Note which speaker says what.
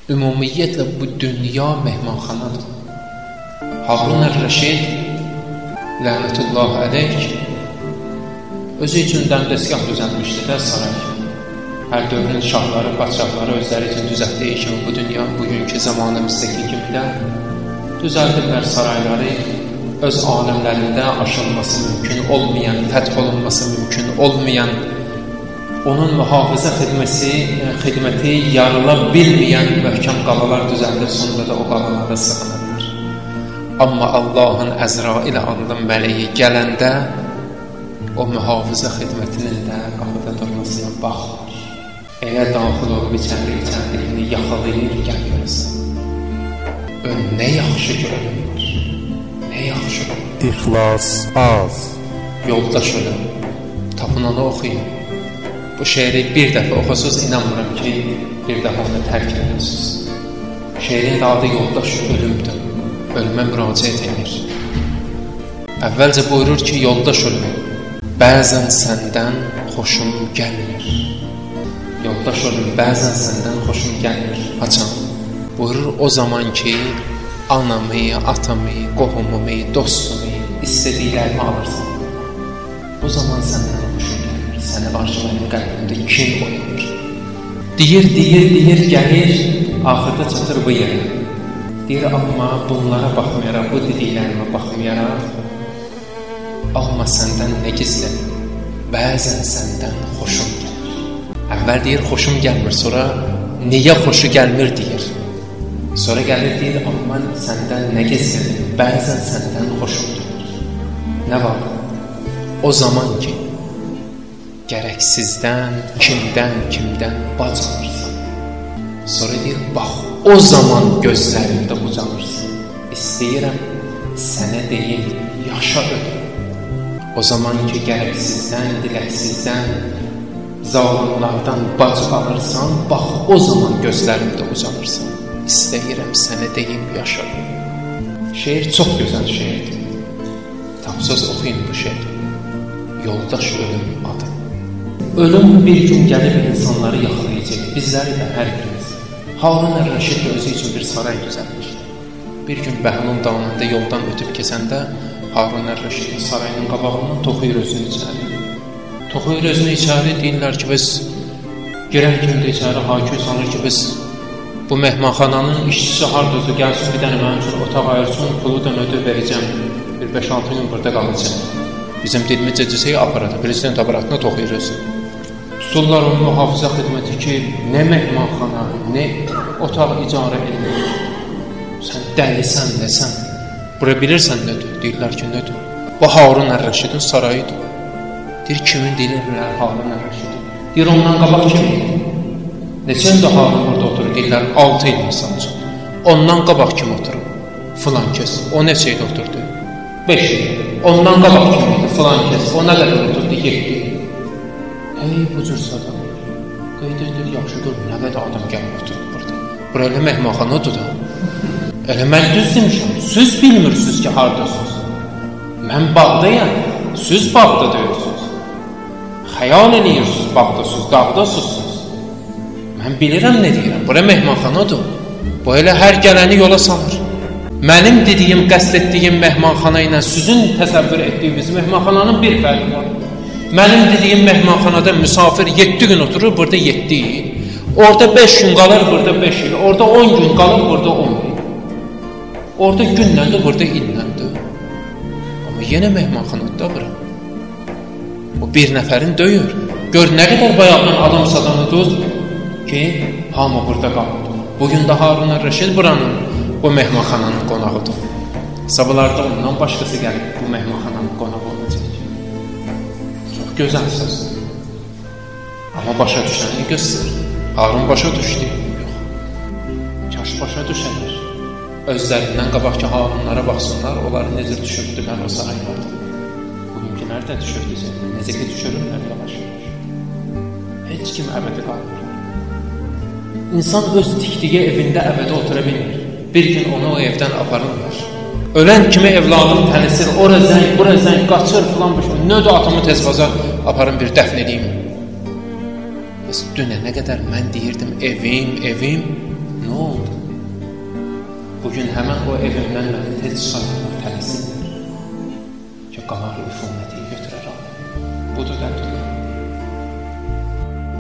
Speaker 1: ümumiyyətlə bu dünya mehmanxanadır. Harun Ər-Rəşid lənətullah əleyh özü üçün dəmdəstgah düzəltmişdi də saray. Hər dövrün şahları, padşahları özləri üçün düzəltdiyi kimi bu dünya bugünkü zamanımızdakı kimi də düzəldirlər sarayları, öz aləmlərində aşılması mümkün olmayan, fəth olunması mümkün olmayan, onun mühafizə xidməti yarıla bilməyən möhkəm qalalar düzəldir, sonra da o qalalara sığınırlar. Amma Allahın Əzrail adlı mələyi gələndə o mühafizə xidmətinin də qapıda durmasına baxır. Əgər daxil olub içəndiyini yaxalayır, gəlməsin. Nə yaxşı görünür, nə yaxşı görünür.
Speaker 2: İxlas az.
Speaker 1: Yoldaş ölüm, tapınanı oxuyun. Bu şeiri bir dəfə oxusuz, inanmıram ki, bir dəfə onu tərk edirsiniz. Şeirin də adı yoldaş ölümdür, ölümə müraciət edir. Əvvəlcə buyurur ki, yoldaş ölüm, bəzən səndən xoşum gəlmir. Yoldaş ölüm, bəzən səndən xoşum gəlmir. Haçan? Buyurur o zaman ki, anamı, atamı, qohumumu, dostumu, istədiklərimi alırsan. O zaman səndən xoşum gəlmir. Səni qarşı mənim qəlbimdə kin oyanır. Deyir, gəlir, axırda çatır bu yerə. Deyir, amma bunlara baxmayaraq, bu dediklərimə baxmayaraq, alma səndən nə gizlən, bəzən səndən xoşum gəlir. Əvvəl deyir, xoşum gəlmir, sonra niyə xoşu gəlmir deyir. Sonra gəlir, deyir, amma səndən nə gizlən, bəzən səndən xoşum gəlir. Nə var? O zaman ki, gərək sizdən, kimdən bac alırsan. Sonra deyir, bax, o zaman gözlərimdə ucanırsan. İstəyirəm, sənə deyil, yaşa ölüm. O zaman ki, gərək sizdən, diləksizdən, zalimlardan bac alırsan, bax, o zaman gözlərimdə ucanırsan. İstəyirəm, sənə deyim, yaşa ölüm. Şeir çox gözəl şeirdir. Tapsız oxuyun bu şeiri. Yoldaş ölüm adı. Ölüm bir gün gəlib insanları yaxalayacaq, bizləri də hər birimiz. Harun Ər-Rəşid özü üçün bir saray düzəltmişdi. Bir gün Bəhlul dağında yoldan ötüb keçəndə Harun Ər-Rəşidin sarayının qabağından toxuyur özünü içəri. Toxuyur özünü içəri, deyirlər ki, biz girən kimdə içəri hakim sanır ki, biz bu mehmanxananın işçisi hardadır, gəlsin bir dənə mənim üçün otaq ayırsın, pulu da ödür verəcəm, bir 5-6 gün burada qalacaq. Bizim dilmicə cüsəyi aparatı, prezident aparatına toxuyur özünü. Tuturlar onun mühafizə xidməti ki, nə mehmanxana, nə otaq icarə edilir. Sən dəlisən, nəsən? Bura bilirsən nədir? Deyirlər ki, nədir? Bu Harun Ər-Rəşidin sarayıdır. Deyir, kimin deyirlər Harun Ər-Rəşidin? Deyir, ondan qabaq kimin? Neçəndə Harun burada oturur? Deyirlər, 6 il misal üçün. Ondan qabaq kim oturur? Filan kəs. O neçə il oturdu? 5 il. Ondan qabaq kim idi? Filan kəs. O nə qədər oturdu? 7 il. Ey, bu cür sadam. Qeyd edir, yaxşı gör, nə qədər adam gəlib oturub burada. Bura elə mehmanxanadır da. Elə mən düz demişəm. Siz bilmirsiniz ki, haradasınız. Mən bağdayam. Siz bağda deyirsiniz. Xəyal edirsiniz, bağdasınız, dağdasınız. Mən bilirəm nə deyirəm. Bura mehmanxanadır. Bu elə hər gələni yola salır. Mənim dediyim, qəsd etdiyim mehmanxana ilə sizin təsəvvür etdiyiniz mehmanxananın bir fərqi var. Mənim dediyim mehmanxanada misafir 7 gün oturur, burada 7 il. Orada 5 gün qalır, burada 5 il. Orada 10 gün qalır, burada 10 il. Orada günləndir, burada illəndir. Amma yenə mehmanxanadır da bura. O bir nəfərin döyür. Gör, nə qədər bayaqdan adam sadanıdır ki, hamı burada qalır. Bugün də Harun Ər-Rəşid buranın, bu mehmanxananın qonağıdır. Sabahlarda ondan başqası gəlib bu mehmanxananın qonağı olacaq. Çox gözəl sözdür. Amma başa düşəni göstərir. Harun başa düşdü. Yox. Kaş başa düşənir. Özlərindən qabaqki Harunlara baxsınlar, onları necə düşürdülər o saraylarda. Bugünkülər də düşürdülər. Necə ki düşürürlər yavaş-yavaş. Heç kim əbədi qalmır. İnsan öz tikdiyi evində əbədi otura bilmir. Bir gün onu o evdən aparırlar. Ölən kimi evladım tənəsir, ora zəng, bura zəng, qaçır filan bir şey. Nödə atımı tez baza aparım bir dəfn edeyim. Dünə nə qədər mən deyirdim evim, nə oldu? Bugün həmən o evimdən məni tez çıxartmaq tələsinlər ki, qamar üfunəti götürər alım. Budur dərdim.